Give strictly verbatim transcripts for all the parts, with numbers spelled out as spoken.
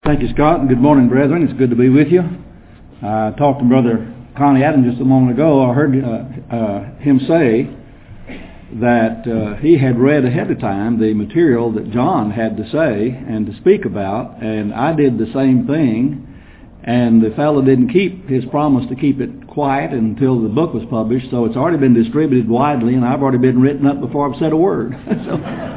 Thank you, Scott, and good morning, brethren. It's good to be with you. I talked to Brother Connie Adams just a moment ago. I heard uh, uh, him say that uh, he had read ahead of time the material that John had to say and to speak about, and I did the same thing, and the fellow didn't keep his promise to keep it quiet until the book was published, so it's already been distributed widely, and I've already been written up before I've said a word. so,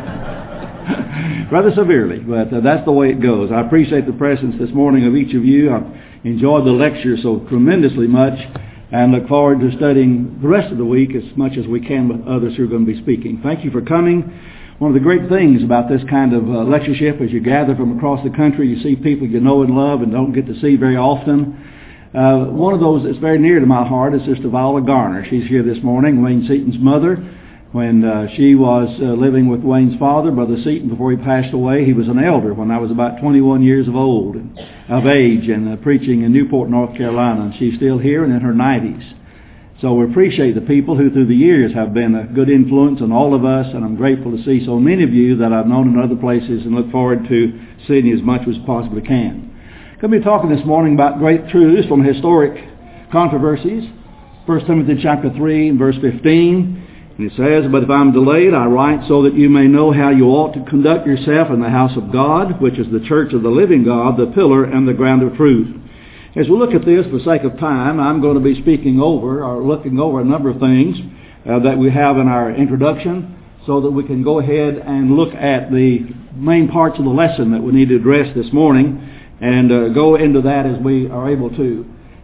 rather severely, but uh, that's the way it goes. I appreciate the presence this morning of each of you. I've enjoyed the lecture so tremendously much and look forward to studying the rest of the week as much as we can with others who are going to be speaking. Thank you for coming. One of the great things about this kind of uh, lectureship is you gather from across the country, you see people you know and love and don't get to see very often. Uh, one of those that's very near to my heart is Sister Viola Garner. She's here this morning, Wayne Seaton's mother. When uh, she was uh, living with Wayne's father, Brother Seaton, before he passed away, he was an elder when I was about twenty-one years of old, of age, and uh, preaching in Newport, North Carolina. And she's still here and in her nineties. So we appreciate the people who through the years have been a good influence on all of us, and I'm grateful to see so many of you that I've known in other places and look forward to seeing you as much as possibly can. I'm going to be talking this morning about great truths from historic controversies. First Timothy chapter three and verse fifteen. And it says, "But if I'm delayed, I write so that you may know how you ought to conduct yourself in the house of God, which is the church of the living God, the pillar and the ground of truth." As we look at this, for sake of time, I'm going to be speaking over, or looking over a number of things uh, that we have in our introduction, so that we can go ahead and look at the main parts of the lesson that we need to address this morning, and uh, go into that as we are able to.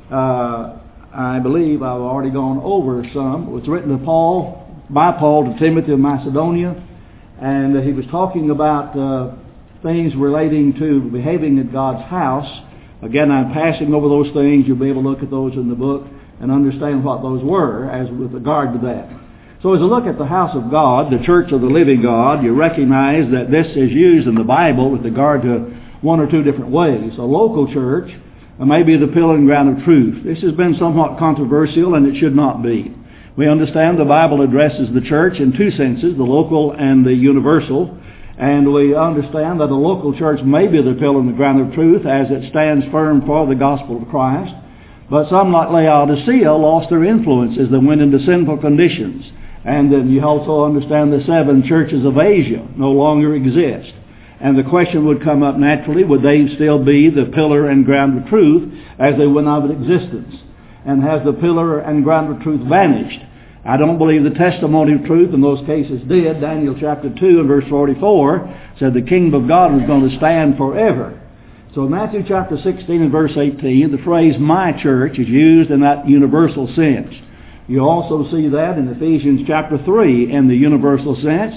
Uh, I believe I've already gone over some. It was written to Paul, by Paul to Timothy of Macedonia, and uh, he was talking about uh, things relating to behaving at God's house. Again, I'm passing over those things. You'll be able to look at those in the book and understand what those were as with regard to that. So as you look at the house of God, the church of the living God, you recognize that this is used in the Bible with regard to one or two different ways. A local church may be the pillar and ground of truth. This has been somewhat controversial, and it should not be. We understand the Bible addresses the church in two senses, the local and the universal. And we understand that a local church may be the pillar and the ground of truth as it stands firm for the gospel of Christ. But some, like Laodicea, lost their influence as they went into sinful conditions. And then you also understand the seven churches of Asia no longer exist. And the question would come up naturally, would they still be the pillar and ground of truth as they went out of existence? And has the pillar and ground of truth vanished? I don't believe the testimony of truth in those cases did. Daniel chapter two and verse forty-four said the kingdom of God was going to stand forever. So Matthew chapter sixteen and verse eighteen, the phrase "my church" is used in that universal sense. You also see that in Ephesians chapter three in the universal sense,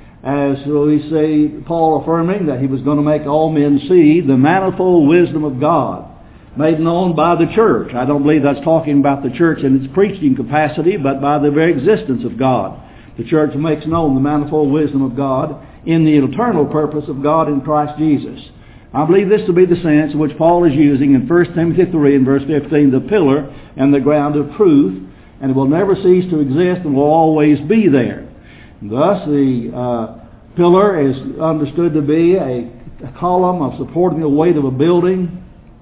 as we see Paul affirming that he was going to make all men see the manifold wisdom of God, made known by the church. I don't believe that's talking about the church in its preaching capacity, but by the very existence of God. The church makes known the manifold wisdom of God in the eternal purpose of God in Christ Jesus. I believe this to be the sense in which Paul is using in First Timothy three and verse fifteen, the pillar and the ground of truth, and it will never cease to exist and will always be there. Thus, the uh, pillar is understood to be a, a column of supporting the weight of a building.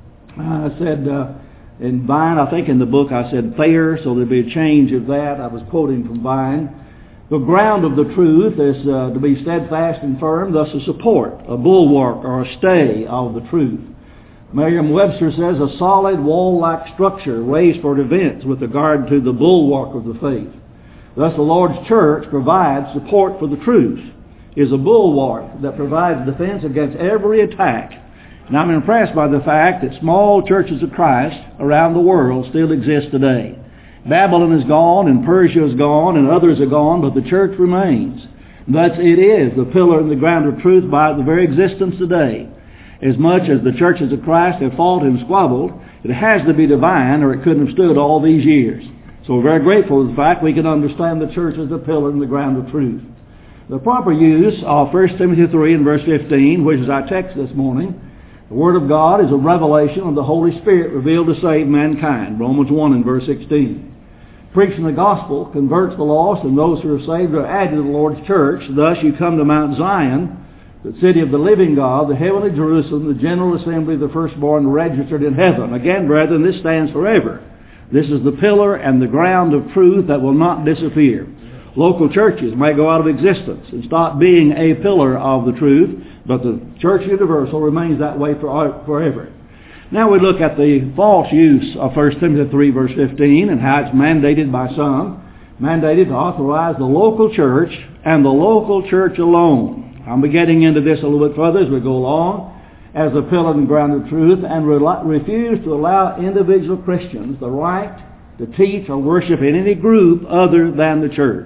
I said uh, in Vine, I think in the book I said Thayer, so there'd be a change of that. I was quoting from Vine. The ground of the truth is uh, to be steadfast and firm, thus a support, a bulwark, or a stay of the truth. Merriam-Webster says a solid wall-like structure raised for defense with regard to the bulwark of the faith. Thus the Lord's church provides support for the truth, is a bulwark that provides defense against every attack. And I'm impressed by the fact that small churches of Christ around the world still exist today. Babylon is gone, and Persia is gone, and others are gone, but the church remains. Thus it is the pillar and the ground of truth by the very existence today. As much as the churches of Christ have fought and squabbled, it has to be divine, or it couldn't have stood all these years. So we're very grateful for the fact we can understand the church as the pillar and the ground of truth. The proper use of First Timothy three and verse fifteen, which is our text this morning, the Word of God is a revelation of the Holy Spirit revealed to save mankind. Romans one and verse sixteen. Preaching the gospel converts the lost, and those who are saved are added to the Lord's church. Thus you come to Mount Zion, the city of the living God, the heavenly Jerusalem, the general assembly of the firstborn registered in heaven. Again, brethren, this stands forever. This is the pillar and the ground of truth that will not disappear. Local churches may go out of existence and stop being a pillar of the truth, but the church universal remains that way for, forever. Now we look at the false use of First Timothy three verse fifteen and how it's mandated by some, mandated to authorize the local church and the local church alone. I'll be getting into this a little bit further as we go along, as a pillar and ground of truth, and re- refuse to allow individual Christians the right to teach or worship in any group other than the church.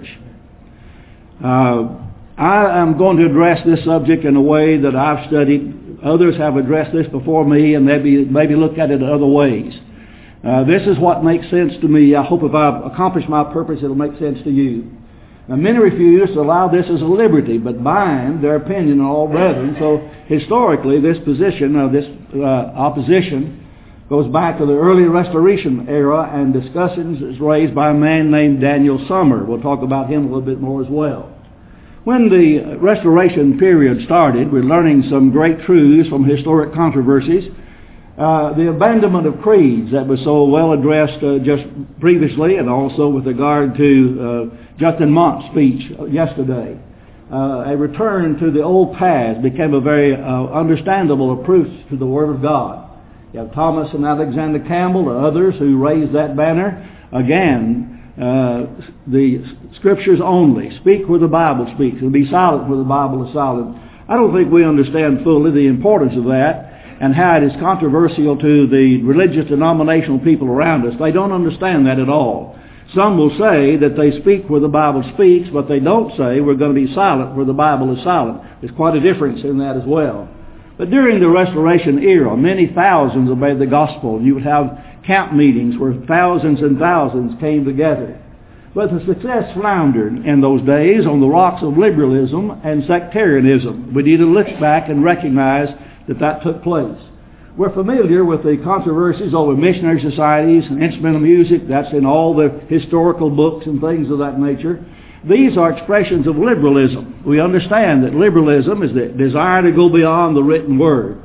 Uh, I am going to address this subject in a way that I've studied. Others have addressed this before me, and maybe maybe looked at it in other ways. Uh, this is what makes sense to me. I hope if I've accomplished my purpose, it'll make sense to you. Now, many refuse to allow this as a liberty, but bind their opinion on all brethren. So historically, this position of this uh, opposition goes back to the early Restoration era, and discussions is raised by a man named Daniel Summer. We'll talk about him a little bit more as well. When the Restoration period started, we're learning some great truths from historic controversies. Uh, the abandonment of creeds that was so well addressed uh, just previously, and also with regard to uh, Justin Mont's speech yesterday. Uh, a return to the old paths became a very uh, understandable approach to the Word of God. You have Thomas and Alexander Campbell and others who raised that banner. Again, uh, the Scriptures only. Speak where the Bible speaks, and be silent where the Bible is silent. I don't think we understand fully the importance of that, and how it is controversial to the religious denominational people around us. They don't understand that at all. Some will say that they speak where the Bible speaks, but they don't say we're going to be silent where the Bible is silent. There's quite a difference in that as well. But during the Restoration era, many thousands obeyed the gospel. You would have camp meetings where thousands and thousands came together. But the success floundered in those days on the rocks of liberalism and sectarianism. We need to look back and recognize that that took place. We're familiar with the controversies over missionary societies and instrumental music. That's in all the historical books and things of that nature. These are expressions of liberalism. We understand that liberalism is the desire to go beyond the written word.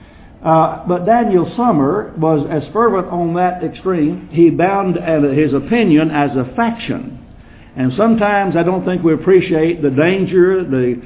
Uh, but Daniel Summer was as fervent on that extreme. He bound uh, his opinion as a faction. And sometimes I don't think we appreciate the danger, the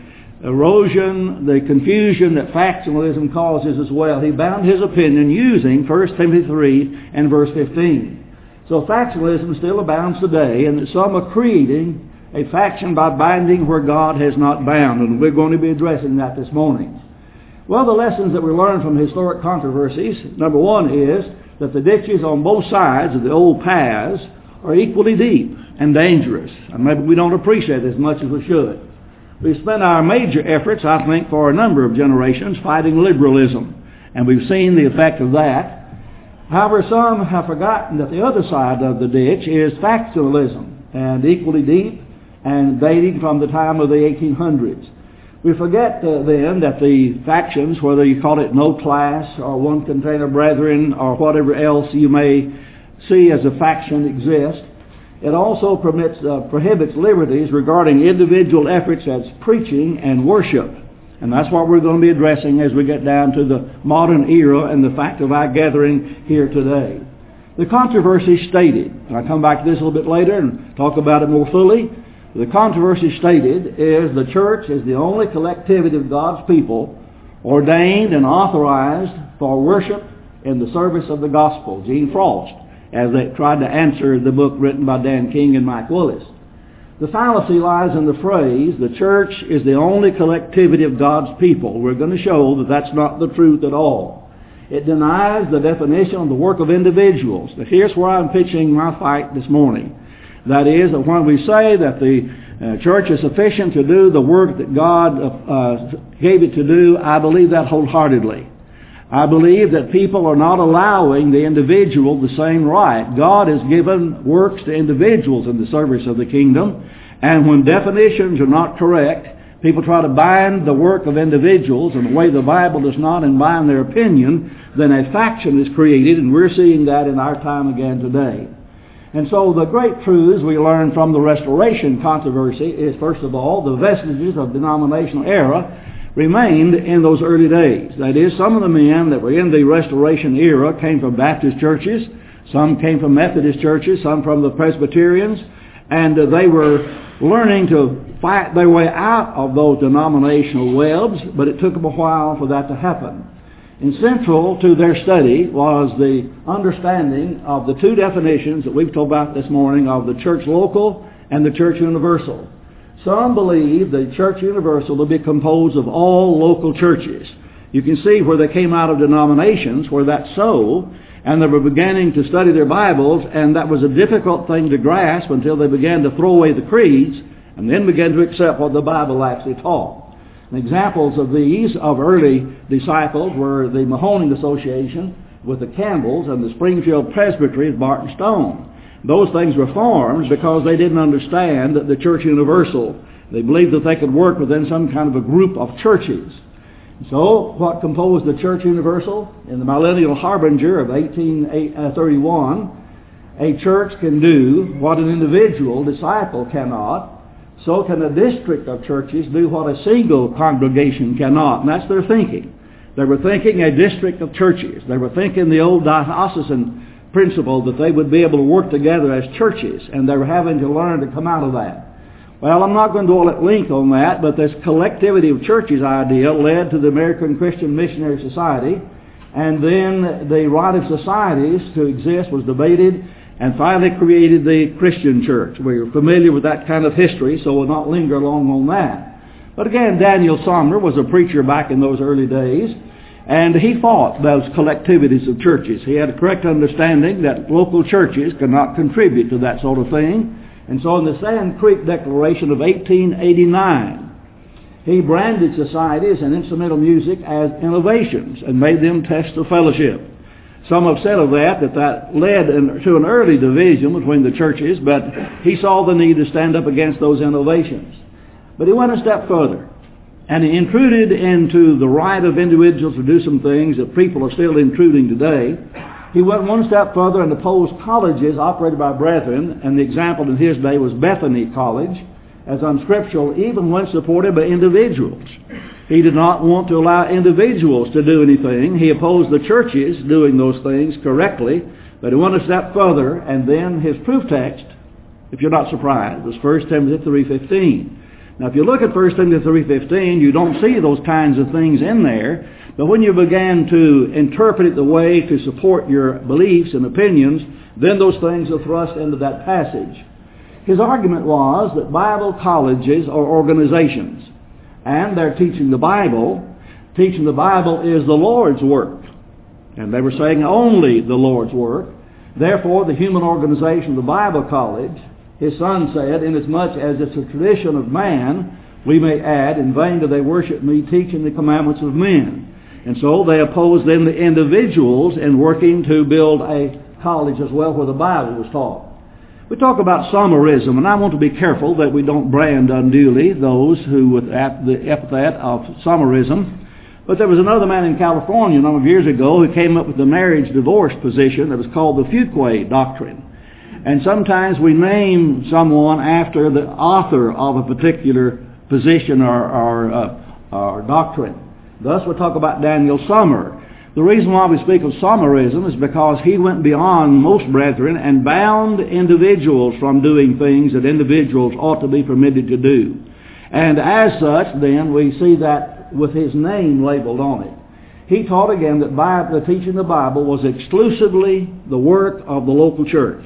erosion, the confusion that factionalism causes as well. He bound his opinion using First Timothy three and verse fifteen. So factionalism still abounds today, and some are creating a faction by binding where God has not bound, and we're going to be addressing that this morning. Well, the lessons that we learn from historic controversies, number one is that the ditches on both sides of the old paths are equally deep and dangerous, and maybe we don't appreciate it as much as we should. We've spent our major efforts, I think, for a number of generations fighting liberalism, and we've seen the effect of that. However, some have forgotten that the other side of the ditch is factionalism, and equally deep and dating from the time of the eighteen hundreds. We forget uh, then that the factions, whether you call it no class or one container brethren or whatever else you may see as a faction exist, it also permits, uh, prohibits liberties regarding individual efforts as preaching and worship. And that's what we're going to be addressing as we get down to the modern era and the fact of our gathering here today. The controversy stated, and I'll come back to this a little bit later and talk about it more fully. The controversy stated is the church is the only collectivity of God's people ordained and authorized for worship in the service of the gospel. Gene Frost, as they tried to answer the book written by Dan King and Mike Willis. The fallacy lies in the phrase, the church is the only collectivity of God's people. We're going to show that that's not the truth at all. It denies the definition of the work of individuals. Now, here's where I'm pitching my fight this morning. That is, that when we say that the uh, church is sufficient to do the work that God uh, gave it to do, I believe that wholeheartedly. I believe that people are not allowing the individual the same right. God has given works to individuals in the service of the kingdom, and when definitions are not correct, people try to bind the work of individuals in a way the Bible does not and bind their opinion, then a faction is created, and we're seeing that in our time again today. And so the great truths we learn from the Restoration controversy is, first of all, the vestiges of denominational error remained in those early days. That is, some of the men that were in the Restoration era came from Baptist churches, some came from Methodist churches, some from the Presbyterians, and uh, they were learning to fight their way out of those denominational webs, but it took them a while for that to happen. And central to their study was the understanding of the two definitions that we've talked about this morning of the church local and the church universal. Some believe the church universal to be composed of all local churches. You can see where they came out of denominations where that's so, and they were beginning to study their Bibles, and that was a difficult thing to grasp until they began to throw away the creeds and then began to accept what the Bible actually taught. And examples of these, of early disciples, were the Mahoning Association with the Campbells and the Springfield Presbytery of Barton Stone. Those things were formed because they didn't understand the church universal. They believed that they could work within some kind of a group of churches. So, what composed the church universal? In the Millennial Harbinger of eighteen thirty-one, a church can do what an individual disciple cannot. So can a district of churches do what a single congregation cannot. And that's their thinking. They were thinking a district of churches. They were thinking the old diocesan principle that they would be able to work together as churches, and they were having to learn to come out of that. Well, I'm not going to dwell at length on that, but this collectivity of churches idea led to the American Christian Missionary Society, and then the right of societies to exist was debated, and finally created the Christian church. We're familiar with that kind of history, so we'll not linger long on that. But again, Daniel Sumner was a preacher back in those early days, and he fought those collectivities of churches. He had a correct understanding that local churches could not contribute to that sort of thing. And so in the Sand Creek Declaration of eighteen eighty-nine, he branded societies and instrumental music as innovations and made them tests of fellowship. Some have said of that that that led in, to an early division between the churches, but he saw the need to stand up against those innovations. But he went a step further, and he intruded into the right of individuals to do some things that people are still intruding today. He went one step further and opposed colleges operated by brethren, and the example in his day was Bethany College, as unscriptural even when supported by individuals. He did not want to allow individuals to do anything. He opposed the churches doing those things correctly, but he went a step further, and then his proof text, if you're not surprised, was First Timothy three fifteen. Now, if you look at First Timothy three fifteen, you don't see those kinds of things in there, but when you began to interpret it the way to support your beliefs and opinions, then those things are thrust into that passage. His argument was that Bible colleges are organizations, and they're teaching the Bible. Teaching the Bible is the Lord's work. And they were saying only the Lord's work. Therefore, the human organization of the Bible College, his son said, inasmuch as it's a tradition of man, we may add, in vain do they worship me, teaching the commandments of men. And so they opposed then the individuals in working to build a college as well where the Bible was taught. We talk about Somerism, and I want to be careful that we don't brand unduly those who with the epithet of Somerism. But there was another man in California a number of years ago who came up with the marriage-divorce position that was called the Fuqua doctrine. And sometimes we name someone after the author of a particular position or, or, uh, or doctrine. Thus we talk about Daniel Summer. The reason why we speak of Somerism is because he went beyond most brethren and bound individuals from doing things that individuals ought to be permitted to do. And as such, then, we see that with his name labeled on it. He taught again that Bible, the teaching of the Bible was exclusively the work of the local church.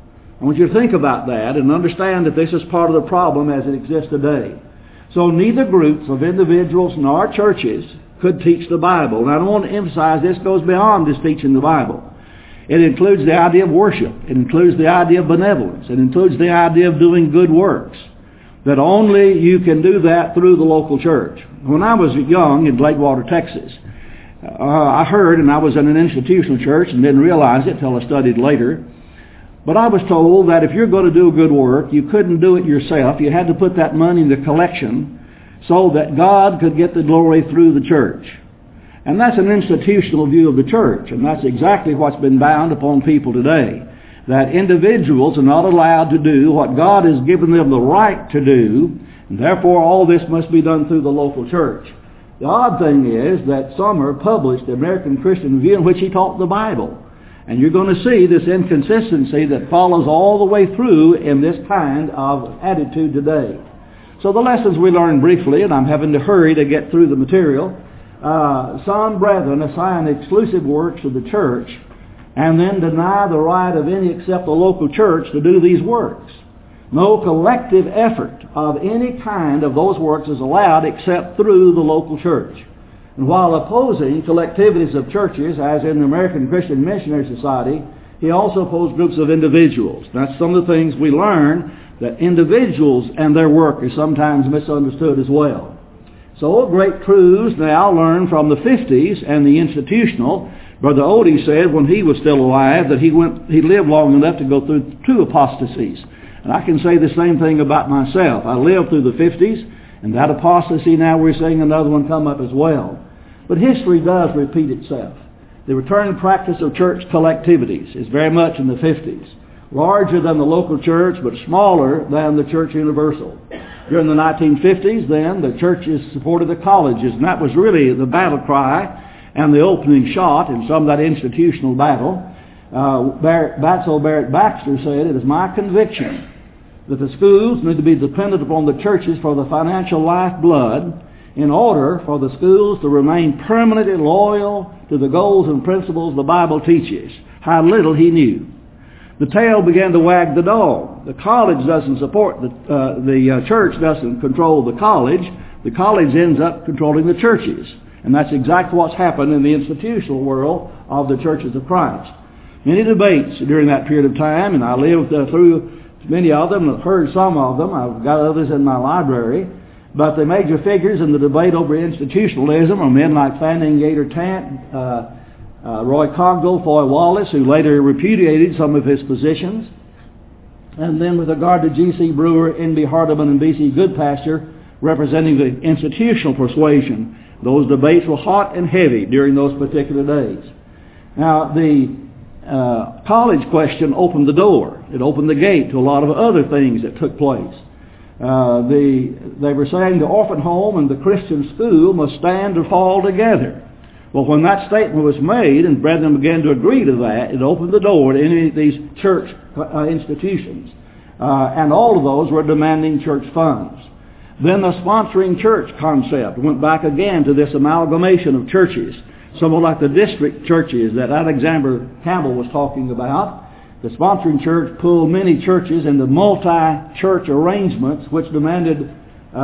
I want you to think about that and understand that this is part of the problem as it exists today. So neither groups of individuals nor churches could teach the Bible. And I don't want to emphasize this goes beyond just teaching the Bible. It includes the idea of worship. It includes the idea of benevolence. It includes the idea of doing good works. That only you can do that through the local church. When I was young in Blakewater, Texas, uh, I heard, and I was in an institutional church and didn't realize it until I studied later, but I was told that if you're going to do a good work, you couldn't do it yourself. You had to put that money in the collection so that God could get the glory through the church. And that's an institutional view of the church, and that's exactly what's been bound upon people today. That individuals are not allowed to do what God has given them the right to do, and therefore all this must be done through the local church. The odd thing is that Summer published the American Christian Review in which he taught the Bible. And you're going to see this inconsistency that follows all the way through in this kind of attitude today. So the lessons we learned briefly, and I'm having to hurry to get through the material. Uh, some brethren assign exclusive works to the church and then deny the right of any except the local church to do these works. No collective effort of any kind of those works is allowed except through the local church. And while opposing collectivities of churches, as in the American Christian Missionary Society, he also opposed groups of individuals. That's some of the things we learn, that individuals and their work is sometimes misunderstood as well. So great truths now learned from the fifties and the institutional. Brother Odie said when he was still alive that he went, he lived long enough to go through two apostasies. And I can say the same thing about myself. I lived through the fifties, and that apostasy now we're seeing another one come up as well. But history does repeat itself. The returning practice of church collectivities is very much in the fifties. Larger than the local church, but smaller than the church universal. During the nineteen fifties, then, the churches supported the colleges, and that was really the battle cry and the opening shot in some of that institutional battle. Uh, Barrett, Batzel Barrett Baxter said, "It is my conviction that the schools need to be dependent upon the churches for the financial lifeblood in order for the schools to remain permanently loyal to the goals and principles the Bible teaches." How little he knew. The tail began to wag the dog. The college doesn't support the, uh, the uh, church doesn't control the college. The college ends up controlling the churches. And that's exactly what's happened in the institutional world of the churches of Christ. Many debates during that period of time, and I lived uh, through many of them, I've heard some of them, I've got others in my library, but the major figures in the debate over institutionalism are men like Fanning Gator Tant, uh, uh, Roy Cogdell, Foy Wallace, who later repudiated some of his positions, and then with regard to G C Brewer, N B Hardeman, and B C Goodpasture, representing the institutional persuasion. Those debates were hot and heavy during those particular days. Now, the uh, college question opened the door. It opened the gate to a lot of other things that took place. Uh, the, they were saying the orphan home and the Christian school must stand or fall together. Well, when that statement was made and brethren began to agree to that, it opened the door to any of these church uh, institutions. Uh, and all of those were demanding church funds. Then the sponsoring church concept went back again to this amalgamation of churches, somewhat like the district churches that Alexander Campbell was talking about. The sponsoring church pulled many churches into multi-church arrangements which demanded uh,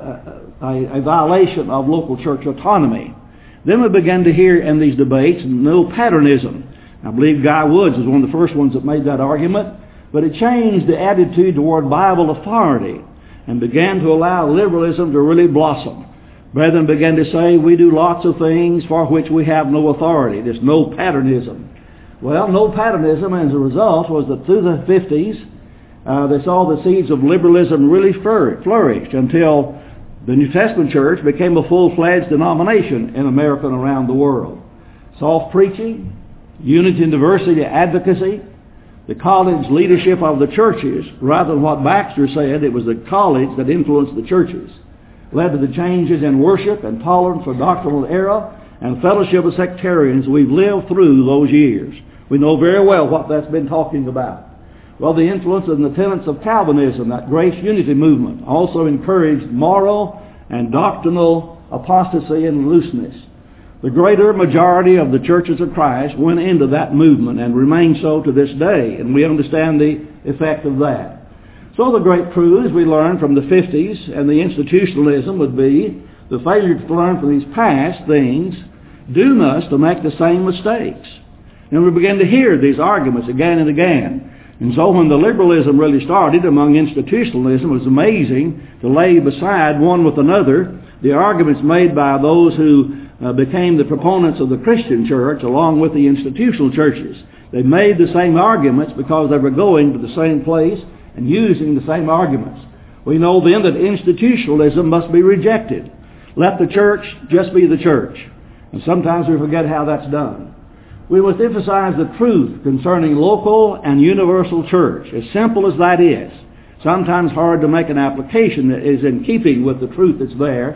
a, a violation of local church autonomy. Then we began to hear in these debates no patternism. I believe Guy Woods was one of the first ones that made that argument, but it changed the attitude toward Bible authority and began to allow liberalism to really blossom. Brethren began to say, we do lots of things for which we have no authority. There's no patternism. Well, no patternism, as a result, was that through the fifties, uh, they saw the seeds of liberalism really flourished until the New Testament church became a full-fledged denomination in America and around the world. Soft preaching, unity and diversity advocacy, the college leadership of the churches, rather than what Baxter said, it was the college that influenced the churches, led to the changes in worship and tolerance for doctrinal error and fellowship of sectarians we've lived through those years. We know very well what that's been talking about. Well, the influence and the tenets of Calvinism, that grace unity movement, also encouraged moral and doctrinal apostasy and looseness. The greater majority of the churches of Christ went into that movement and remain so to this day, and we understand the effect of that. So the great truths we learned from the fifties and the institutionalism would be the failure to learn from these past things doom us to make the same mistakes. And we began to hear these arguments again and again. And so when the liberalism really started among institutionalism, it was amazing to lay beside one with another the arguments made by those who uh, became the proponents of the Christian church along with the institutional churches. They made the same arguments because they were going to the same place and using the same arguments. We know then that institutionalism must be rejected. Let the church just be the church. And sometimes we forget how that's done. We must emphasize the truth concerning local and universal church, as simple as that is. Sometimes hard to make an application that is in keeping with the truth that's there.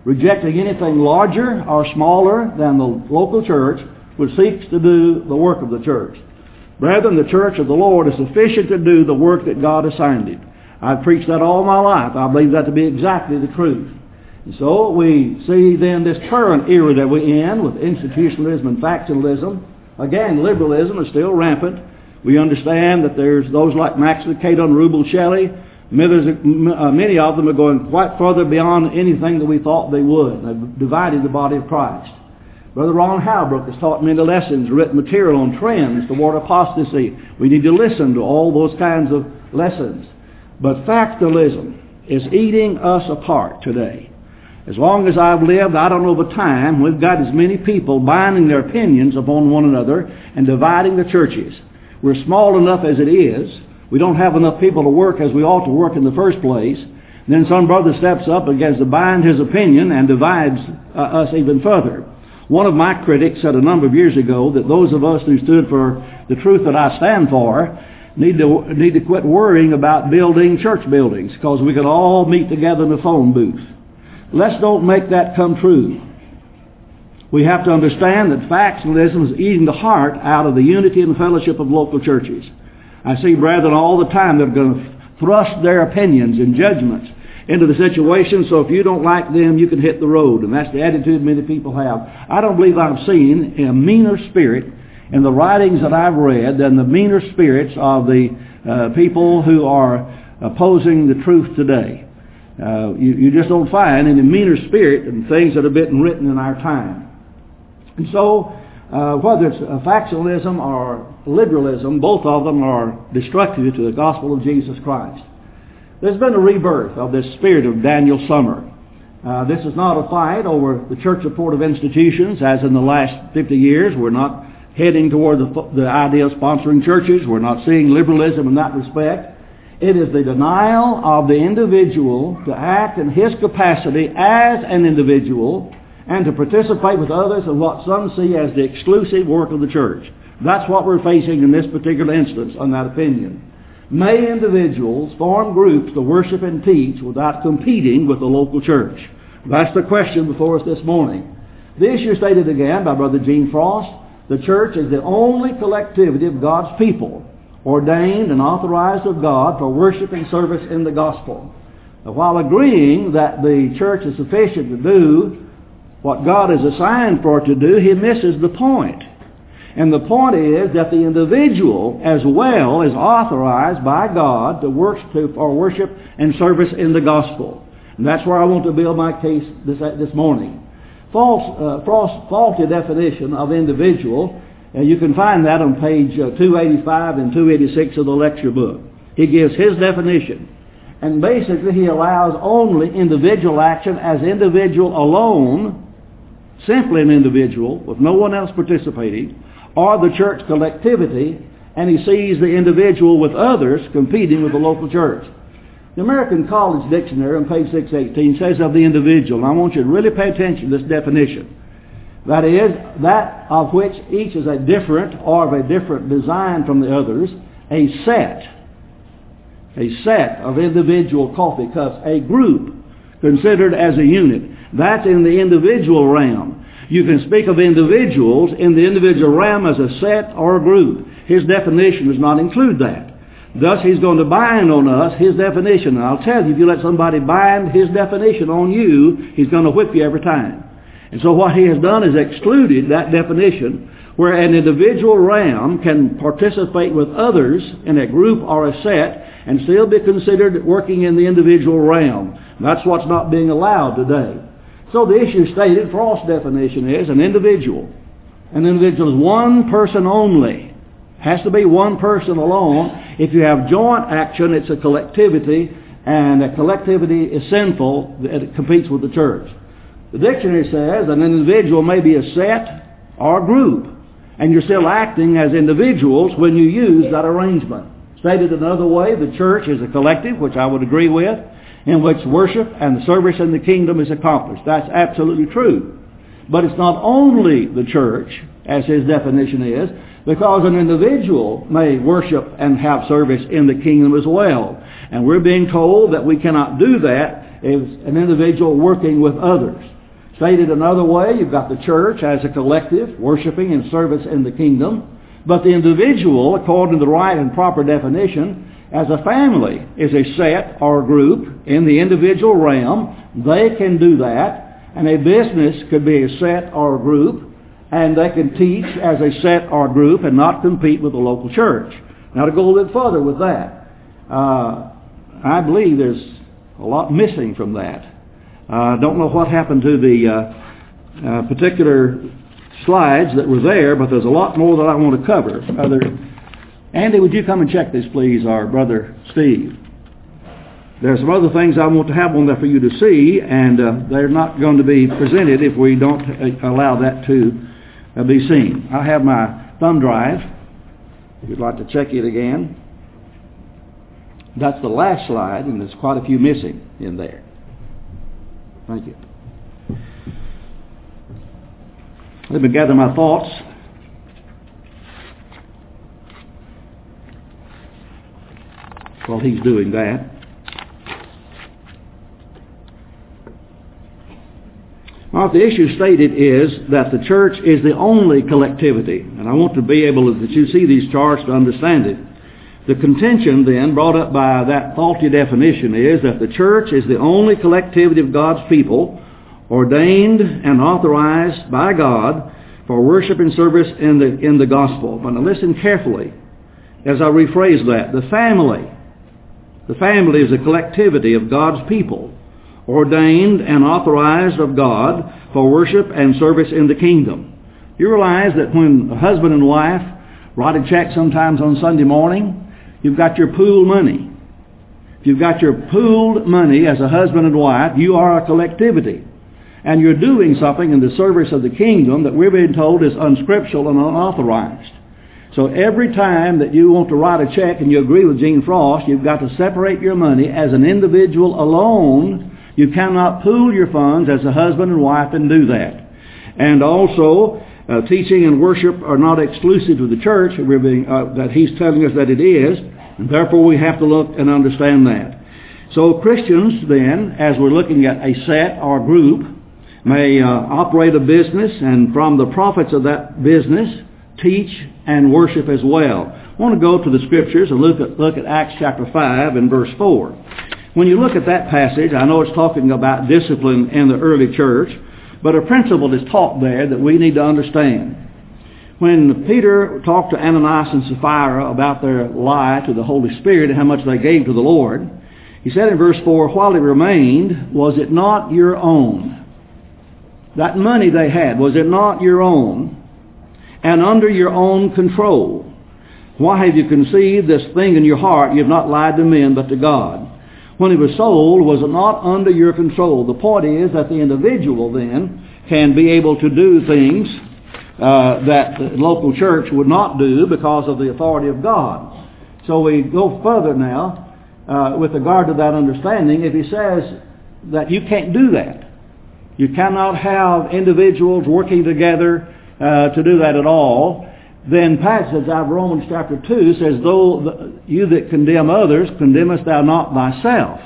rejecting anything larger or smaller than the local church which seeks to do the work of the church. Brethren, the church of the Lord is sufficient to do the work that God assigned it. I've preached that all my life. I believe that to be exactly the truth. And so we see then this current era that we're in with institutionalism and factionalism. Again, liberalism is still rampant. We understand that there's those like Max Lucado and Rubel Shelley. Many of them are going quite further beyond anything that we thought they would. They've divided the body of Christ. Brother Ron Halbrook has taught many lessons, written material on trends toward apostasy. We need to listen to all those kinds of lessons. But factionalism is eating us apart today. As long as I've lived, I don't know of a time, we've got as many people binding their opinions upon one another and dividing the churches. We're small enough as it is. We don't have enough people to work as we ought to work in the first place. Then some brother steps up and begins to bind his opinion and divides uh, us even further. One of my critics said a number of years ago that those of us who stood for the truth that I stand for need to need to quit worrying about building church buildings, because we could all meet together in a phone booth. Let's don't make that come true. We have to understand that factionalism is eating the heart out of the unity and fellowship of local churches. I see brethren all the time that are going to thrust their opinions and judgments into the situation, so if you don't like them, you can hit the road. And that's the attitude many people have. I don't believe I've seen a meaner spirit in the writings that I've read than the meaner spirits of the uh, people who are opposing the truth today. Uh, you, you just don't find any meaner spirit than things that have been written in our time. And so, uh, whether it's uh, factionalism or liberalism, both of them are destructive to the gospel of Jesus Christ. There's been a rebirth of this spirit of Daniel Summer. Uh, this is not a fight over the church support of institutions, as in the last fifty years. We're not heading toward the, the idea of sponsoring churches. We're not seeing liberalism in that respect. It is the denial of the individual to act in his capacity as an individual and to participate with others in what some see as the exclusive work of the church. That's what we're facing in this particular instance on that opinion. May individuals form groups to worship and teach without competing with the local church? That's the question before us this morning. The issue stated again by Brother Gene Frost: the church is the only collectivity of God's people, ordained and authorized of God for worship and service in the gospel. Now, while agreeing that the church is sufficient to do what God has assigned for it to do, he misses the point. And the point is that the individual as well is authorized by God to work to, for worship and service in the gospel. And that's where I want to build my case this, this morning. False, uh, false, faulty definition of individual, and you can find that on page uh, two eighty-five and two eighty-six of the lecture book. He gives his definition. And basically he allows only individual action as individual alone, simply an individual with no one else participating, or the church collectivity, and he sees the individual with others competing with the local church. The American College Dictionary on page six eighteen says of the individual, and I want you to really pay attention to this definition, that is, that of which each is a different or of a different design from the others, a set, a set of individual coffee cups, a group considered as a unit. That's in the individual realm. You can speak of individuals in the individual realm as a set or a group. His definition does not include that. Thus, he's going to bind on us his definition. And I'll tell you, if you let somebody bind his definition on you, he's going to whip you every time. And so what he has done is excluded that definition, where an individual realm can participate with others in a group or a set and still be considered working in the individual realm. That's what's not being allowed today. So the issue stated, Frost's definition is an individual. An individual is one person only. Has to be one person alone. If you have joint action, it's a collectivity, and a collectivity is sinful. It competes with the church. The dictionary says an individual may be a set or a group, and you're still acting as individuals when you use that arrangement. Stated another way, the church is a collective, which I would agree with, in which worship and the service in the kingdom is accomplished. That's absolutely true. But it's not only the church, as his definition is, because an individual may worship and have service in the kingdom as well. And we're being told that we cannot do that as an individual working with others. Stated another way, you've got the church as a collective, worshiping and service in the kingdom. But the individual, according to the right and proper definition, as a family, is a set or group in the individual realm. They can do that. And a business could be a set or a group, and they can teach as a set or group and not compete with the local church. Now, to go a little further with that, uh, I believe there's a lot missing from that. I uh, don't know what happened to the uh, uh, particular slides that were there, but there's a lot more that I want to cover. Other, Andy, would you come and check this, please, or Brother Steve? There's some other things I want to have on there for you to see, and uh, they're not going to be presented if we don't uh, allow that to uh, be seen. I have my thumb drive. If you'd like to check it again. That's the last slide, and there's quite a few missing in there. Thank you. Let me gather my thoughts. While he's doing that. Well, the issue stated is that the church is the only collectivity, and I want to be able to, that you see these charts to understand it. The contention then brought up by that faulty definition is that the church is the only collectivity of God's people ordained and authorized by God for worship and service in the in the gospel. But now listen carefully as I rephrase that. The family, the family is a collectivity of God's people ordained and authorized of God for worship and service in the kingdom. You realize that when a husband and wife write a check sometimes on Sunday morning, you've got your pooled money. If you've got your pooled money as a husband and wife, you are a collectivity. And you're doing something in the service of the kingdom that we're being told is unscriptural and unauthorized. So every time that you want to write a check and you agree with Gene Frost, you've got to separate your money as an individual alone. You cannot pool your funds as a husband and wife and do that. And also, uh, teaching and worship are not exclusive to the church. We're being, uh, that he's telling us that it is, and therefore we have to look and understand that. So Christians then, as we're looking at a set or group, may uh, operate a business, and from the profits of that business, teach and worship as well. I want to go to the scriptures and look at, look at Acts chapter five and verse four. When you look at that passage, I know it's talking about discipline in the early church, but a principle is taught there that we need to understand. When Peter talked to Ananias and Sapphira about their lie to the Holy Spirit and how much they gave to the Lord, he said in verse four, while it remained, was it not your own? That money they had, was it not your own? And under your own control? Why have you conceived this thing in your heart? You have not lied to men, but to God. When it was sold, was it not under your control? The point is that the individual then can be able to do things uh, that the local church would not do because of the authority of God. So we go further now uh, with regard to that understanding. If he says that you can't do that, you cannot have individuals working together uh, to do that at all, then passage out of Romans chapter two says, though the, you that condemn others, condemnest thou not thyself.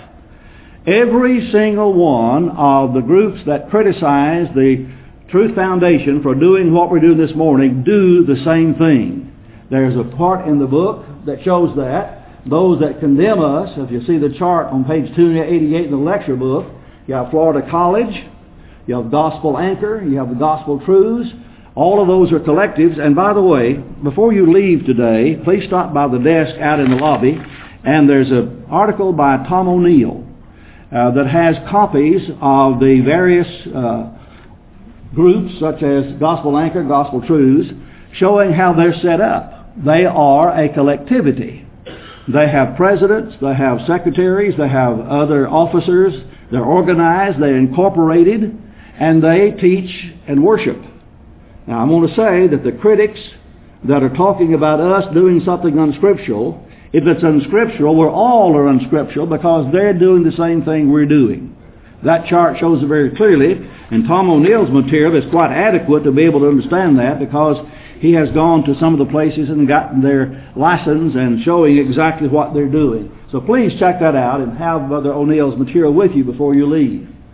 Every single one of the groups that criticize the Truth Foundation for doing what we're doing this morning do the same thing. There's a part in the book that shows that. Those that condemn us, if you see the chart on page two eighty-eight in the lecture book, you have Florida College, you have Gospel Anchor, you have the Gospel Truths. All of those are collectives. And by the way, before you leave today, please stop by the desk out in the lobby. And there's an article by Tom O'Neill uh, that has copies of the various uh, groups, such as Gospel Anchor, Gospel Truths, showing how they're set up. They are a collectivity. They have presidents, they have secretaries, they have other officers. They're organized, they're incorporated, and they teach and worship. Now, I want to say that the critics that are talking about us doing something unscriptural, if it's unscriptural, we're all are unscriptural because they're doing the same thing we're doing. That chart shows it very clearly, and Tom O'Neill's material is quite adequate to be able to understand that because he has gone to some of the places and gotten their license and showing exactly what they're doing. So please check that out and have Brother O'Neill's material with you before you leave.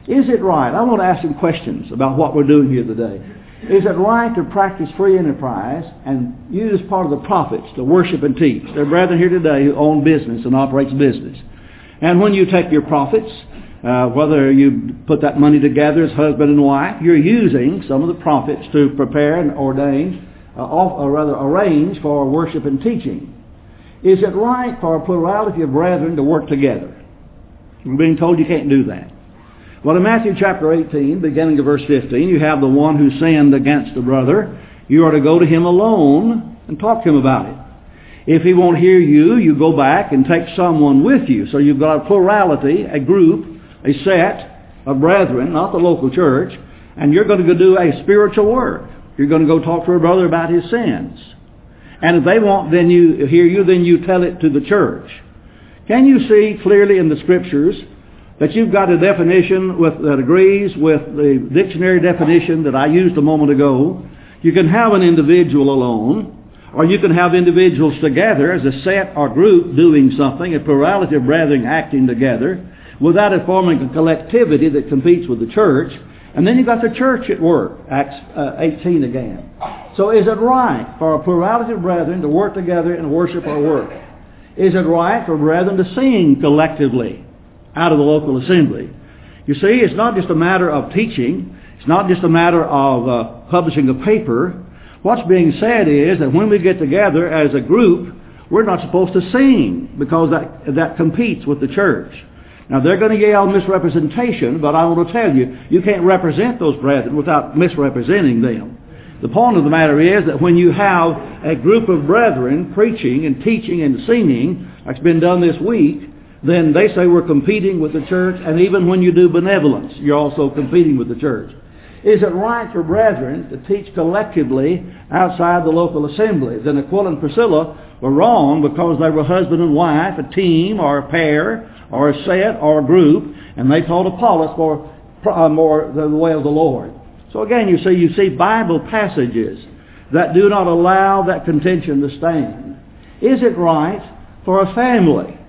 Is it right? I want to ask some questions about what we're doing here today. Is it right to practice free enterprise and use part of the profits to worship and teach? There are brethren here today who own business and operates business. And when you take your profits, uh, whether you put that money together as husband and wife, you're using some of the profits to prepare and ordain, uh, off, or rather arrange for worship and teaching. Is it right for a plurality of brethren to work together? We're being told you can't do that. Well, in Matthew chapter eighteen, beginning of verse fifteen, you have the one who sinned against the brother. You are to go to him alone and talk to him about it. If he won't hear you, you go back and take someone with you. So you've got a plurality, a group, a set of brethren, not the local church, and you're going to go do a spiritual work. You're going to go talk to a brother about his sins. And if they won't then you hear you, then you tell it to the church. Can you see clearly in the Scriptures that you've got a definition with, that agrees with the dictionary definition that I used a moment ago? You can have an individual alone, or you can have individuals together as a set or group doing something, a plurality of brethren acting together, without it forming a collectivity that competes with the church. And then you've got the church at work, Acts uh, eighteen again. So is it right for a plurality of brethren to work together and worship or work? Is it right for brethren to sing collectively out of the local assembly? You see, it's not just a matter of teaching. It's not just a matter of uh, publishing a paper. What's being said is that when we get together as a group, we're not supposed to sing because that, that competes with the church. Now, they're going to yell misrepresentation, but I want to tell you, you can't represent those brethren without misrepresenting them. The point of the matter is that when you have a group of brethren preaching and teaching and singing, like it's been done this week, then they say we're competing with the church, and even when you do benevolence, you're also competing with the church. Is it right for brethren to teach collectively outside the local assembly? Then Aquila and Priscilla were wrong because they were husband and wife, a team or a pair or a set or a group, and they taught Apollos for uh, more the way of the Lord. So again, you see, you see Bible passages that do not allow that contention to stand. Is it right for a family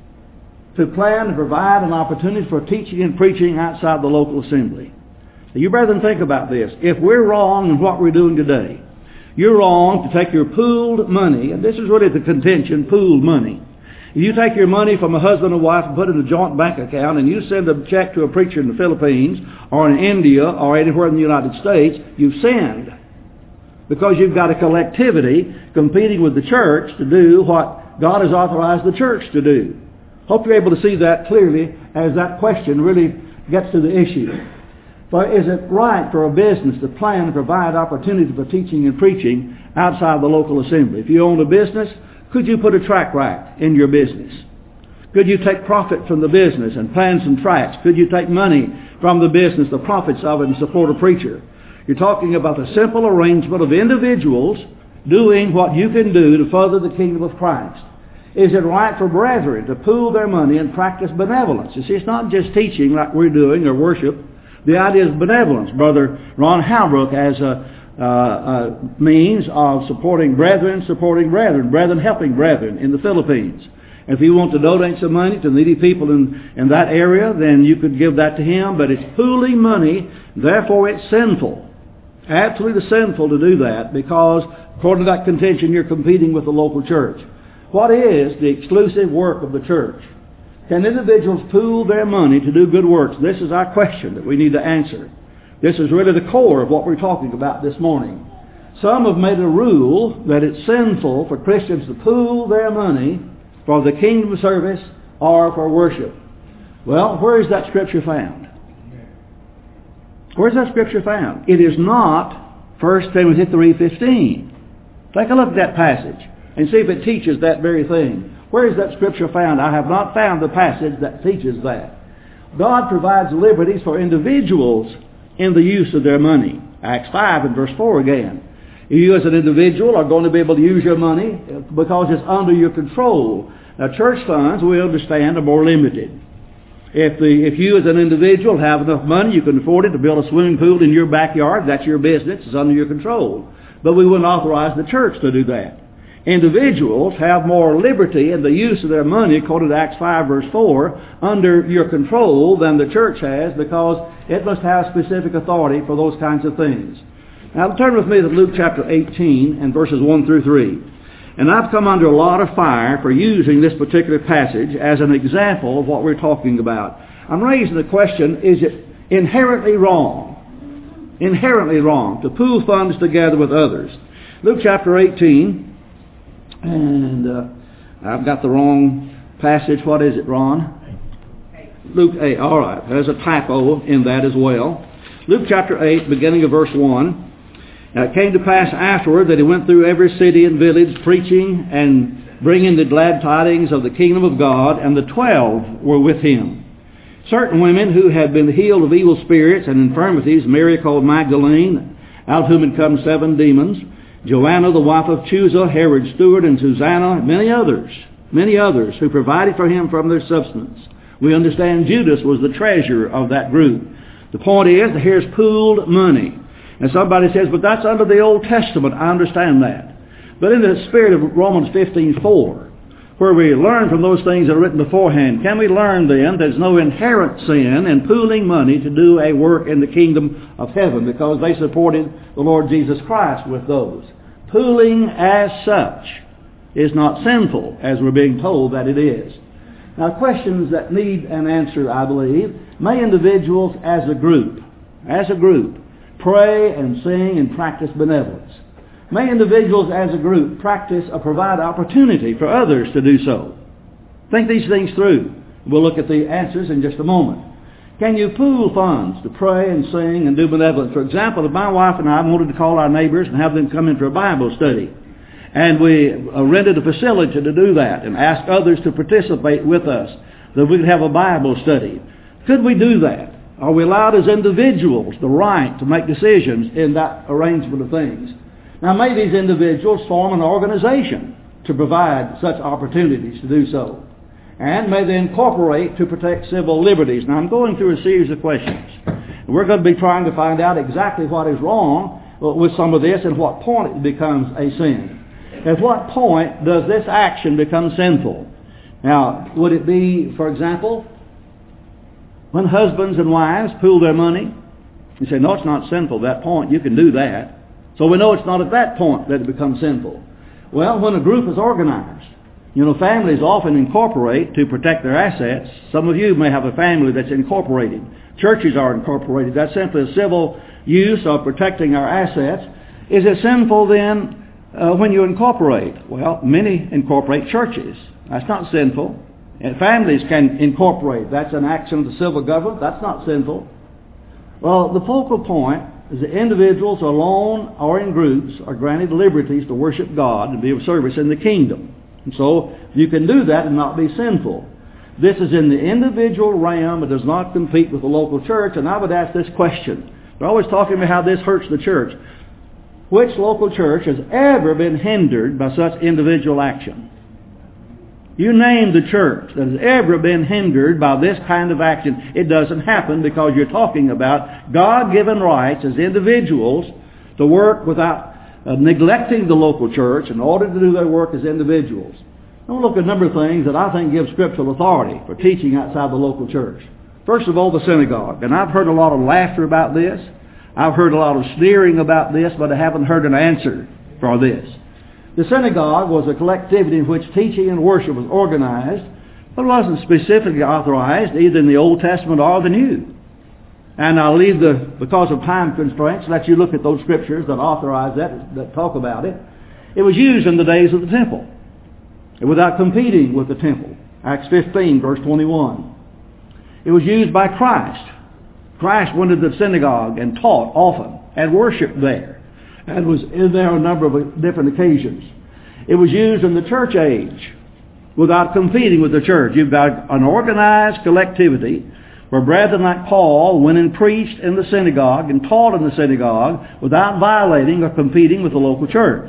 to plan and provide an opportunity for teaching and preaching outside the local assembly? Now, you brethren, think about this. If we're wrong in what we're doing today, you're wrong to take your pooled money, and this is really the contention, pooled money. If you take your money from a husband and wife and put it in a joint bank account and you send a check to a preacher in the Philippines or in India or anywhere in the United States, you've sinned. Because you've got a collectivity competing with the church to do what God has authorized the church to do. Hope you're able to see that clearly as that question really gets to the issue. But is it right for a business to plan and provide opportunity for teaching and preaching outside the local assembly? If you own a business, could you put a tract rack in your business? Could you take profit from the business and plan some tracts? Could you take money from the business, the profits of it, and support a preacher? You're talking about the simple arrangement of individuals doing what you can do to further the kingdom of Christ. Is it right for brethren to pool their money and practice benevolence? You see, it's not just teaching like we're doing or worship. The idea is benevolence. Brother Ron Halbrook has a uh, uh, means of supporting brethren, supporting brethren, brethren helping brethren in the Philippines. If you want to donate some money to needy people in, in that area, then you could give that to him. But it's pooling money, therefore it's sinful. Absolutely sinful to do that because, according to that contention, you're competing with the local church. What is the exclusive work of the church? Can individuals pool their money to do good works? This is our question that we need to answer. This is really the core of what we're talking about this morning. Some have made a rule that it's sinful for Christians to pool their money for the kingdom service or for worship. Well, where is that scripture found? Where is that scripture found? It is not First Timothy three fifteen. Take a look at that passage and see if it teaches that very thing. Where is that scripture found? I have not found the passage that teaches that. God provides liberties for individuals in the use of their money. Acts five and verse four again. You as an individual are going to be able to use your money because it's under your control. Now, church funds, we understand, are more limited. If the if you as an individual have enough money, you can afford it to build a swimming pool in your backyard. That's your business. It's under your control. But we wouldn't authorize the church to do that. Individuals have more liberty in the use of their money, according to Acts five verse four, under your control than the church has, because it must have specific authority for those kinds of things. Now turn with me to Luke chapter eighteen and verses one through three. And I've come under a lot of fire for using this particular passage as an example of what we're talking about. I'm raising the question, is it inherently wrong, inherently wrong to pool funds together with others? Luke chapter eighteen. And uh, I've got the wrong passage. What is it, Ron? Luke eight. All right. There's a typo in that as well. Luke chapter eight, beginning of verse one. Now it came to pass afterward that he went through every city and village, preaching and bringing the glad tidings of the kingdom of God, and the twelve were with him. Certain women who had been healed of evil spirits and infirmities, Mary called Magdalene, out of whom had come seven demons, Joanna, the wife of Chuza, Herod's steward, and Susanna, and many others, many others who provided for him from their substance. We understand Judas was the treasurer of that group. The point is that here's pooled money. And somebody says, but that's under the Old Testament. I understand that. But in the spirit of Romans fifteen four, where we learn from those things that are written beforehand, can we learn then there's no inherent sin in pooling money to do a work in the kingdom of heaven, because they supported the Lord Jesus Christ with those. Pooling as such is not sinful, as we're being told that it is. Now, questions that need an answer, I believe. May individuals as a group, as a group, pray and sing and practice benevolence? May individuals as a group practice or provide opportunity for others to do so? Think these things through. We'll look at the answers in just a moment. Can you pool funds to pray and sing and do benevolence? For example, if my wife and I wanted to call our neighbors and have them come in for a Bible study, and we rented a facility to do that and asked others to participate with us, that we could have a Bible study, could we do that? Are we allowed as individuals the right to make decisions in that arrangement of things? Now, may these individuals form an organization to provide such opportunities to do so. And may they incorporate to protect civil liberties. Now, I'm going through a series of questions. We're going to be trying to find out exactly what is wrong with some of this and what point it becomes a sin. At what point does this action become sinful? Now, would it be, for example, when husbands and wives pool their money? You say, no, it's not sinful at that point. You can do that. So we know it's not at that point that it becomes sinful. Well, when a group is organized, you know, families often incorporate to protect their assets. Some of you may have a family that's incorporated. Churches are incorporated. That's simply a civil use of protecting our assets. Is it sinful then uh, when you incorporate? Well, many incorporate churches. That's not sinful. And families can incorporate. That's an action of the civil government. That's not sinful. Well, the focal point is that individuals alone or in groups are granted liberties to worship God and be of service in the kingdom. And so you can do that and not be sinful. This is in the individual realm. It does not compete with the local church. And I would ask this question. They're always talking about how this hurts the church. Which local church has ever been hindered by such individual action? You name the church that has ever been hindered by this kind of action. It doesn't happen because you're talking about God-given rights as individuals to work without uh, neglecting the local church in order to do their work as individuals. I'll look at a number of things that I think give scriptural authority for teaching outside the local church. First of all, the synagogue. And I've heard a lot of laughter about this. I've heard a lot of sneering about this, but I haven't heard an answer for this. The synagogue was a collectivity in which teaching and worship was organized, but it wasn't specifically authorized either in the Old Testament or the New. And I'll leave the, because of time constraints, let you look at those scriptures that authorize that, that talk about it. It was used in the days of the temple, without competing with the temple. Acts fifteen, verse twenty-one. It was used by Christ. Christ went to the synagogue and taught often and worshiped there, and was in there on a number of different occasions. It was used in the church age without competing with the church. You've got an organized collectivity where brethren like Paul went and preached in the synagogue and taught in the synagogue without violating or competing with the local church.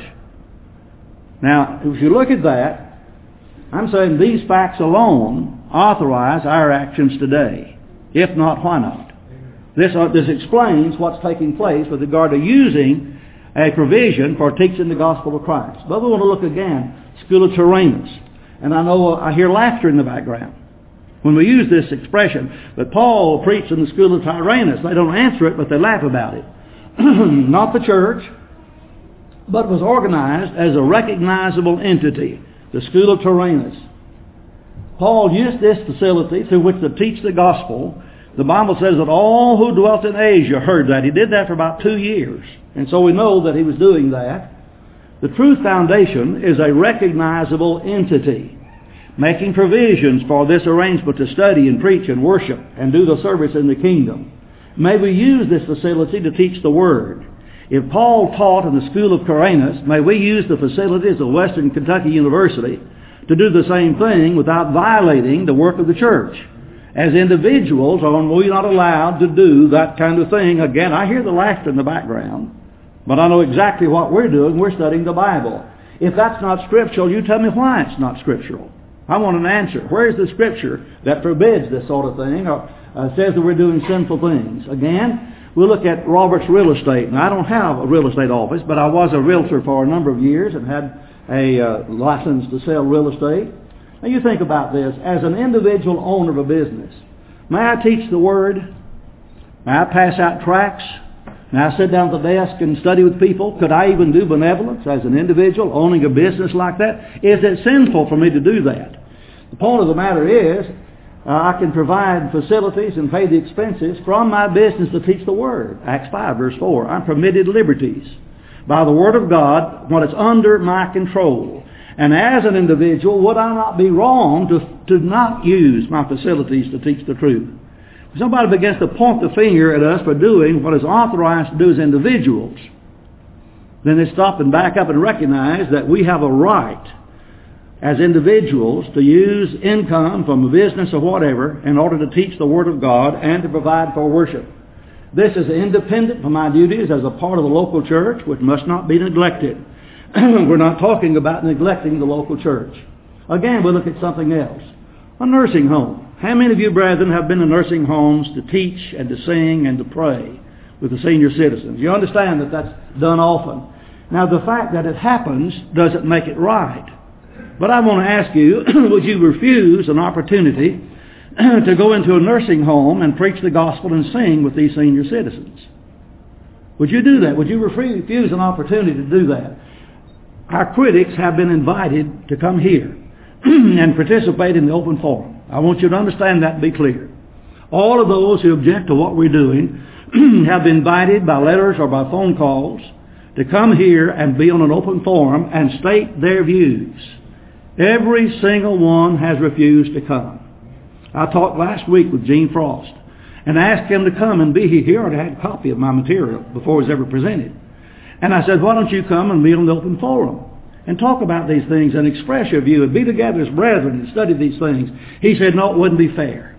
Now, if you look at that, I'm saying these facts alone authorize our actions today. If not, why not? This, uh, this explains what's taking place with regard to using a provision for teaching the gospel of Christ. But we want to look again, School of Tyrannus. And I know I hear laughter in the background when we use this expression. But Paul preached in the School of Tyrannus. They don't answer it, but they laugh about it. Not the church, but was organized as a recognizable entity, the School of Tyrannus. Paul used this facility through which to teach the gospel. The Bible says that all who dwelt in Asia heard that. He did that for about two years. And so we know that he was doing that. The Truth Foundation is a recognizable entity, making provisions for this arrangement to study and preach and worship and do the service in the kingdom. May we use this facility to teach the Word. If Paul taught in the School of Tyrannus, may we use the facilities of Western Kentucky University to do the same thing without violating the work of the church. As individuals, are we not allowed to do that kind of thing? Again, I hear the laughter in the background, but I know exactly what we're doing. We're studying the Bible. If that's not scriptural, you tell me why it's not scriptural. I want an answer. Where is the scripture that forbids this sort of thing or uh, says that we're doing sinful things? Again, we'll look at Robert's Real Estate. And I don't have a real estate office, but I was a realtor for a number of years and had a uh, license to sell real estate. Now you think about this. As an individual owner of a business, may I teach the Word? May I pass out tracts? May I sit down at the desk and study with people? Could I even do benevolence as an individual owning a business like that? Is it sinful for me to do that? The point of the matter is, uh, I can provide facilities and pay the expenses from my business to teach the Word. Acts five verse four. I'm permitted liberties by the Word of God when it's under my control. And as an individual, would I not be wrong to, to not use my facilities to teach the truth? If somebody begins to point the finger at us for doing what is authorized to do as individuals, then they stop and back up and recognize that we have a right as individuals to use income from a business or whatever in order to teach the Word of God and to provide for worship. This is independent from my duties as a part of the local church, which must not be neglected. We're not talking about neglecting the local church. Again, we'll look at something else. A nursing home. How many of you, brethren, have been in nursing homes to teach and to sing and to pray with the senior citizens? You understand that that's done often. Now, the fact that it happens doesn't make it right. But I want to ask you, would you refuse an opportunity to go into a nursing home and preach the gospel and sing with these senior citizens? Would you do that? Would you refuse an opportunity to do that? Our critics have been invited to come here and participate in the open forum. I want you to understand that and be clear. All of those who object to what we're doing have been invited by letters or by phone calls to come here and be on an open forum and state their views. Every single one has refused to come. I talked last week with Gene Frost and asked him to come and be here. He already had a copy of my material before it was ever presented. And I said, why don't you come and be on the open forum and talk about these things and express your view and be together as brethren and study these things? He said, no, it wouldn't be fair.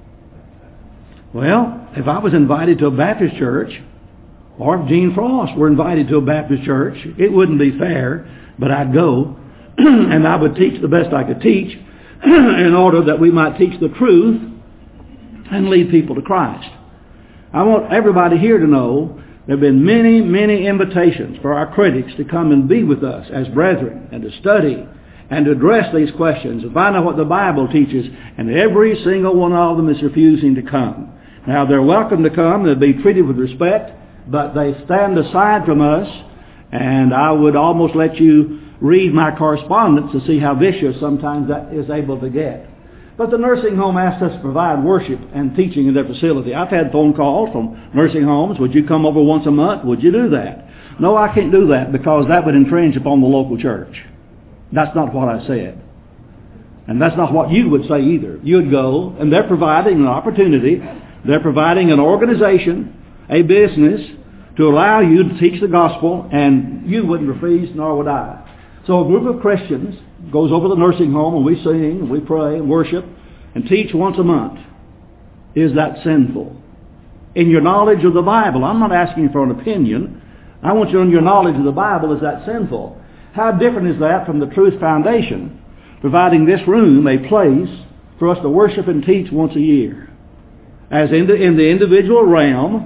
Well, if I was invited to a Baptist church, or if Gene Frost were invited to a Baptist church, it wouldn't be fair, but I'd go and I would teach the best I could teach in order that we might teach the truth and lead people to Christ. I want everybody here to know there have been many, many invitations for our critics to come and be with us as brethren and to study and to address these questions and find out what the Bible teaches, and every single one of them is refusing to come. Now, they're welcome to come. They'll be treated with respect, but they stand aside from us, and I would almost let you read my correspondence to see how vicious sometimes that is able to get. But the nursing home asked us to provide worship and teaching in their facility. I've had phone calls from nursing homes. Would you come over once a month? Would you do that? No, I can't do that because that would infringe upon the local church. That's not what I said. And that's not what you would say either. You'd go, and they're providing an opportunity. They're providing an organization, a business, to allow you to teach the gospel, and you wouldn't refuse, nor would I. So a group of Christians goes over to the nursing home, and we sing, and we pray, and worship, and teach once a month. Is that sinful? In your knowledge of the Bible, I'm not asking for an opinion. I want you in your knowledge of the Bible, is that sinful? How different is that from the Truth Foundation providing this room a place for us to worship and teach once a year? As in the, in the individual realm,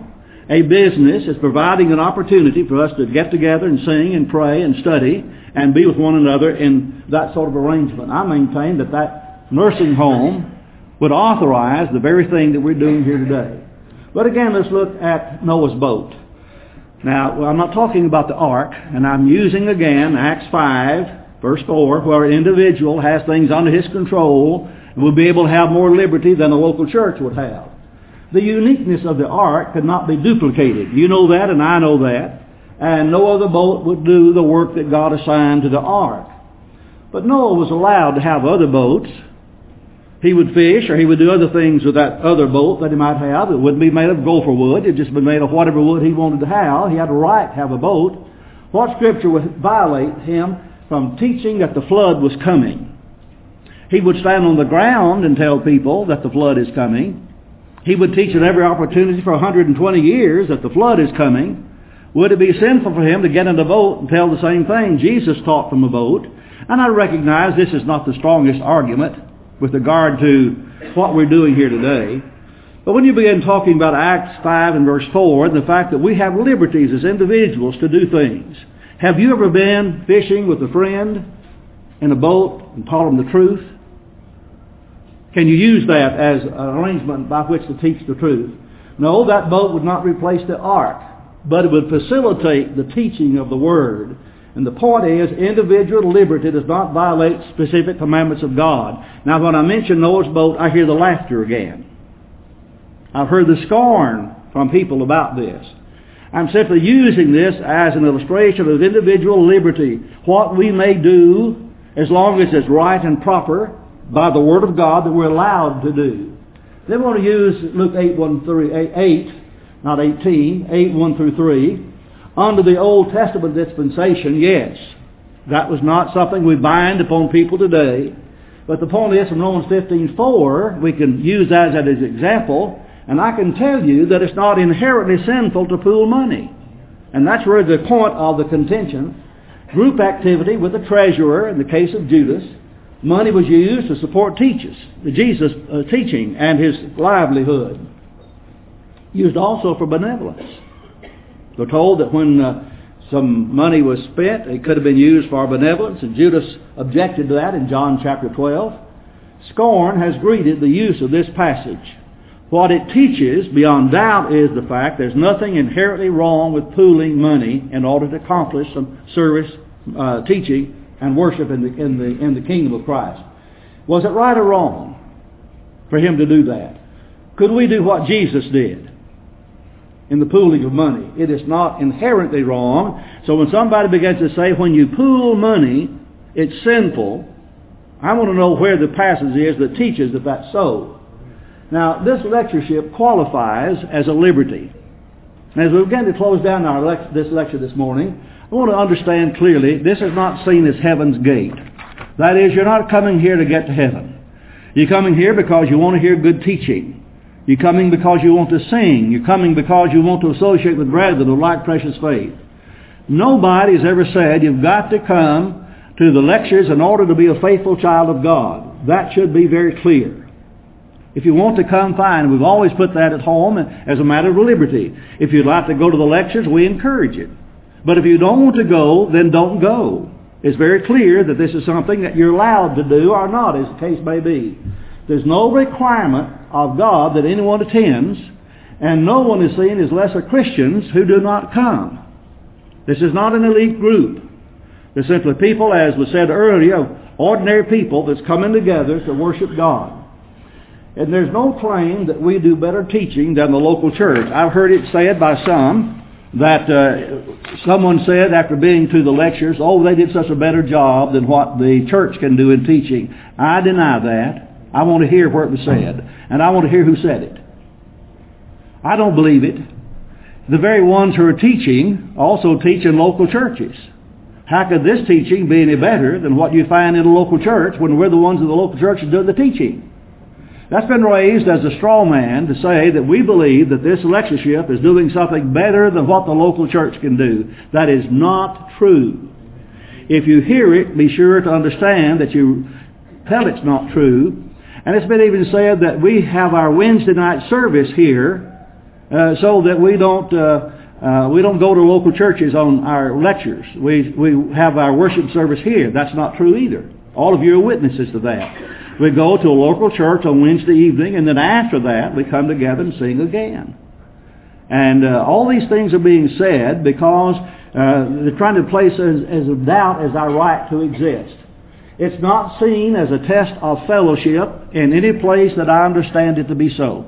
a business. It's providing an opportunity for us to get together and sing and pray and study and be with one another in that sort of arrangement. I maintain that that nursing home would authorize the very thing that we're doing here today. But again, let's look at Noah's boat. Now, well, I'm not talking about the ark, and I'm using again Acts five, verse four, where an individual has things under his control and will be able to have more liberty than a local church would have. The uniqueness of the ark could not be duplicated. You know that, and I know that. And no other boat would do the work that God assigned to the ark. But Noah was allowed to have other boats. He would fish, or he would do other things with that other boat that he might have. It wouldn't be made of gopher wood. It'd just be made of whatever wood he wanted to have. He had a right to have a boat. What Scripture would violate him from teaching that the flood was coming? He would stand on the ground and tell people that the flood is coming. He would teach at every opportunity for one hundred twenty years that the flood is coming. Would it be sinful for him to get in a boat and tell the same thing? Jesus taught from a boat. And I recognize this is not the strongest argument with regard to what we're doing here today. But when you begin talking about Acts five and verse four, and the fact that we have liberties as individuals to do things. Have you ever been fishing with a friend in a boat and taught them the truth? Can you use that as an arrangement by which to teach the truth? No, that boat would not replace the ark, but it would facilitate the teaching of the Word. And the point is, individual liberty does not violate specific commandments of God. Now, when I mention Noah's boat, I hear the laughter again. I've heard the scorn from people about this. I'm simply using this as an illustration of individual liberty, what we may do as long as it's right and proper by the Word of God that we're allowed to do. Then we want to use Luke eight, one through eight, not eighteen, eight, one through three. Under the Old Testament dispensation, yes, that was not something we bind upon people today. But the point is, from Romans fifteen four, we can use that as an example, and I can tell you that it's not inherently sinful to pool money. And that's really the point of the contention. Group activity with the treasurer, in the case of Judas, money was used to support teachers, the Jesus uh, teaching and his livelihood. Used also for benevolence. We're told that when uh, some money was spent, it could have been used for benevolence, and Judas objected to that in John chapter twelve. Scorn has greeted the use of this passage. What it teaches, beyond doubt, is the fact there's nothing inherently wrong with pooling money in order to accomplish some service, uh, teaching, and worship in the, in the, in the kingdom of Christ. Was it right or wrong for him to do that? Could we do what Jesus did in the pooling of money? It is not inherently wrong. So when somebody begins to say, when you pool money, it's sinful, I want to know where the passage is that teaches that that's so. Now, this lectureship qualifies as a liberty. And as we begin to close down our lec- this lecture this morning, I want to understand clearly, this is not seen as heaven's gate. That is, you're not coming here to get to heaven. You're coming here because you want to hear good teaching. You're coming because you want to sing. You're coming because you want to associate with brethren of like precious faith. Nobody has ever said you've got to come to the lectures in order to be a faithful child of God. That should be very clear. If you want to come, fine. We've always put that at home as a matter of liberty. If you'd like to go to the lectures, we encourage it. But if you don't want to go, then don't go. It's very clear that this is something that you're allowed to do or not, as the case may be. There's no requirement of God that anyone attends, and no one is seen as lesser Christians who do not come. This is not an elite group. They're simply people, as was said earlier, ordinary people that's coming together to worship God. And there's no claim that we do better teaching than the local church. I've heard it said by some that uh, someone said after being to the lectures, oh, they did such a better job than what the church can do in teaching. I deny that. I want to hear where it was said. And I want to hear who said it. I don't believe it. The very ones who are teaching also teach in local churches. How could this teaching be any better than what you find in a local church when we're the ones in the local church that do the teaching? That's been raised as a straw man to say that we believe that this lectureship is doing something better than what the local church can do. That is not true. If you hear it, be sure to understand that you tell it's not true. And it's been even said that we have our Wednesday night service here uh, so that we don't uh, uh, we don't go to local churches on our lectures. We we have our worship service here. That's not true either. All of you are witnesses to that. We go to a local church on Wednesday evening, and then after that we come together and sing again. And uh, all these things are being said because uh, they're trying to place as, as a doubt as our right to exist. It's not seen as a test of fellowship in any place that I understand it to be so.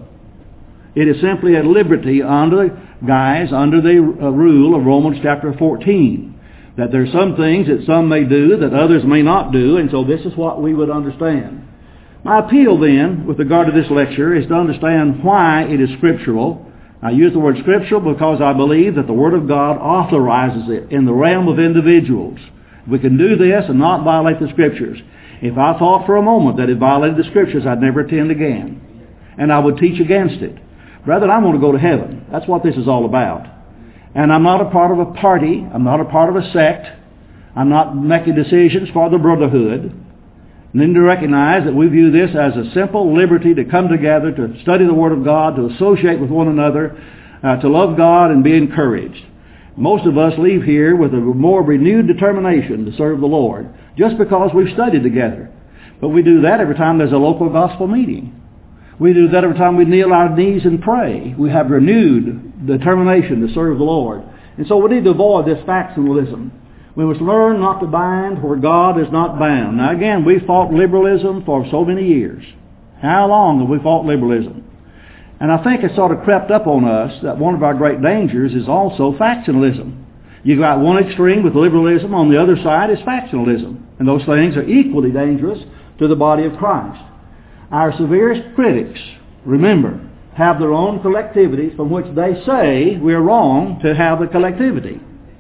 It is simply a liberty under the guise, under the uh, rule of Romans chapter fourteen, that there are some things that some may do that others may not do, and so this is what we would understand. My appeal then, with regard to this lecture, is to understand why it is scriptural. I use the word scriptural because I believe that the Word of God authorizes it in the realm of individuals. We can do this and not violate the Scriptures. If I thought for a moment that it violated the Scriptures, I'd never attend again. And I would teach against it. Rather, I want to go to heaven. That's what this is all about. And I'm not a part of a party. I'm not a part of a sect. I'm not making decisions for the brotherhood. And then to recognize that we view this as a simple liberty to come together, to study the Word of God, to associate with one another, uh, to love God and be encouraged. Most of us leave here with a more renewed determination to serve the Lord, just because we've studied together. But we do that every time there's a local gospel meeting. We do that every time we kneel our knees and pray. We have renewed determination to serve the Lord. And so we need to avoid this factionalism. We must learn not to bind where God is not bound. Now again, we fought liberalism for so many years. How long have we fought liberalism? And I think it sort of crept up on us that one of our great dangers is also factionalism. You've got one extreme with liberalism, on the other side is factionalism. And those things are equally dangerous to the body of Christ. Our severest critics, remember, have their own collectivities from which they say we're wrong to have the collectivity.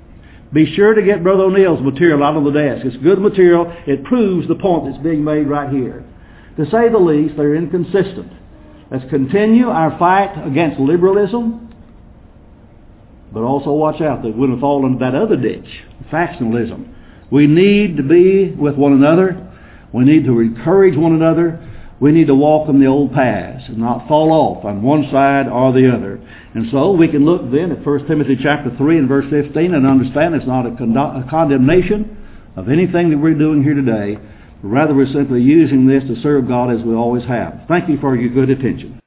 Be sure to get Brother O'Neill's material out on the desk. It's good material. It proves the point that's being made right here. To say the least, they're inconsistent. Let's continue our fight against liberalism, but also watch out that we wouldn't fall into that other ditch, factionalism. We need to be with one another. We need to encourage one another. We need to walk on the old paths and not fall off on one side or the other. And so we can look then at First Timothy chapter three and verse fifteen and understand it's not a, con- a condemnation of anything that we're doing here today. Rather, we're simply using this to serve God as we always have. Thank you for your good attention.